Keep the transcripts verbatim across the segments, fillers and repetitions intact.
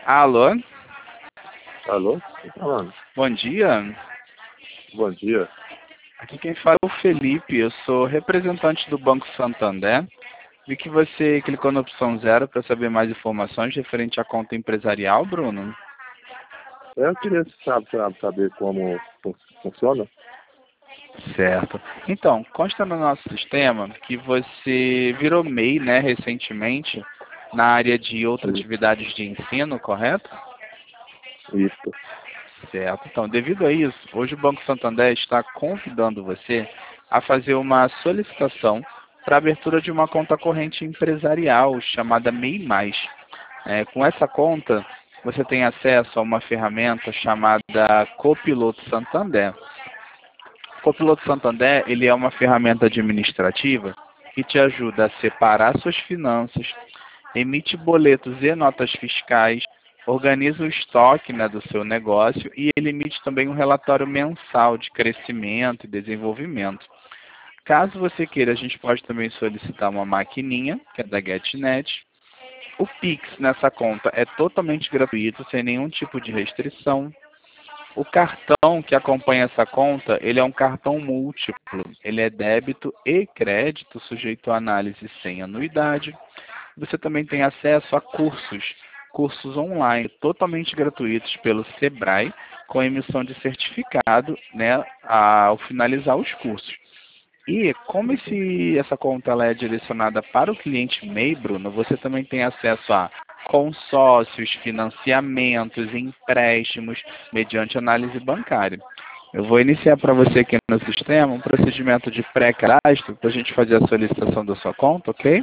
Alô? Alô? Quem tá falando? Bom dia. Bom dia. Aqui quem fala é o Felipe, eu sou representante do Banco Santander. Vi que você clicou na opção zero para saber mais informações referente à conta empresarial, Bruno. Eu queria saber, saber saber como fun- funciona. Certo. Então, consta no nosso sistema que você virou M E I, né, recentemente, na área de outras Isso. atividades de ensino, correto? Isso. Certo. Então, devido a isso, hoje o Banco Santander está convidando você a fazer uma solicitação para a abertura de uma conta corrente empresarial chamada M E I mais. É, com essa conta, você tem acesso a uma ferramenta chamada Copiloto Santander. O Copiloto Santander, ele é uma ferramenta administrativa que te ajuda a separar suas finanças, emite boletos e notas fiscais, organiza o estoque, né, do seu negócio e ele emite também um relatório mensal de crescimento e desenvolvimento. Caso você queira, a gente pode também solicitar uma maquininha, que é da GetNet. O Pix nessa conta é totalmente gratuito, sem nenhum tipo de restrição. O cartão que acompanha essa conta, ele é um cartão múltiplo. Ele é débito e crédito, sujeito a análise sem anuidade. Você também tem acesso a cursos, cursos online, totalmente gratuitos pelo Sebrae, com emissão de certificado, né, ao finalizar os cursos. E como esse, essa conta ela é direcionada para o cliente M E I, Bruno, você também tem acesso a consórcios, financiamentos, empréstimos, mediante análise bancária. Eu vou iniciar para você aqui no sistema um procedimento de pré-cadastro para a gente fazer a solicitação da sua conta, ok?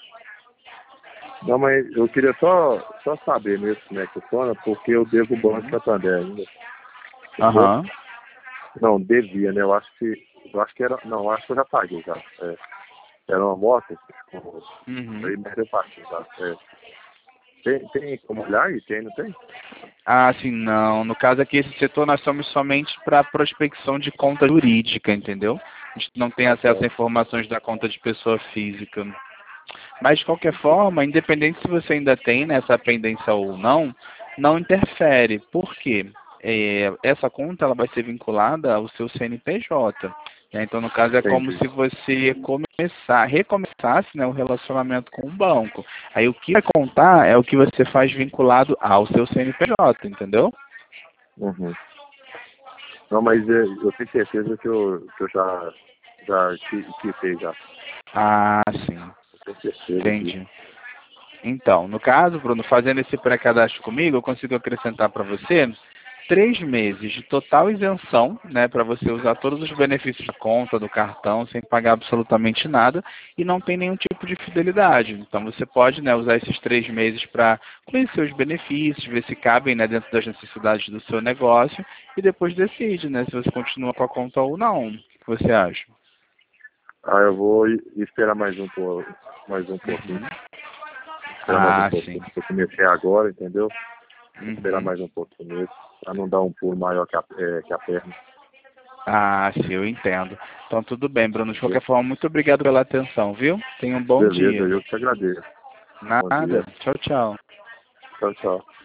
Não, mas eu queria só, só saber mesmo como é que funciona, porque eu devo o Banco Uhum. Santander ainda. Entendeu? Aham. Não, devia, né? Eu acho que. Eu acho que era. Não, eu acho que eu já paguei já. É, era uma moto, tipo, Uhum. aí, mas eu paguei já. É. Tem, tem como olhar aí? Tem, não tem? Ah, sim, não. No caso aqui, esse setor nós somos somente para prospecção de conta jurídica, entendeu? A gente não tem Ah, acesso a tá. informações da conta de pessoa física. Mas, de qualquer forma, independente se você ainda tem nessa pendência ou não, não interfere. Por quê? É, essa conta ela vai ser vinculada ao seu C N P J. Né? Então, no caso, é como Entendi. se você começar, recomeçasse, né, o relacionamento com o banco. Aí, o que vai contar é o que você faz vinculado ao seu C N P J, entendeu? Uhum. Não, mas é, eu tenho certeza que eu, que eu já, já qui- quitei já. Ah, sim. Eu tenho certeza disso. Entendi. Então, no caso, Bruno, fazendo esse pré-cadastro comigo, eu consigo acrescentar para você três meses de total isenção, né, para você usar todos os benefícios da conta, do cartão, sem pagar absolutamente nada, e não tem nenhum tipo de fidelidade. Então, você pode, né, usar esses três meses para conhecer os benefícios, ver se cabem, né, dentro das necessidades do seu negócio, e depois decide, né, se você continua com a conta ou não. O que você acha? Ah, eu vou i- esperar mais um, po- mais um pouquinho. Uhum. Esperar mais um Ah, sim. pouquinho. Eu comecei agora, entendeu? Vou esperar Uhum. mais um pouquinho mesmo. Pra não dar um pulo maior que a, é, que a perna. Ah, sim, eu entendo. Então, tudo bem, Bruno. De Entendeu? qualquer forma, muito obrigado pela atenção, viu? Tenha um bom Beleza, dia. eu que te agradeço. Bom Nada. dia. Tchau, tchau. Tchau, tchau.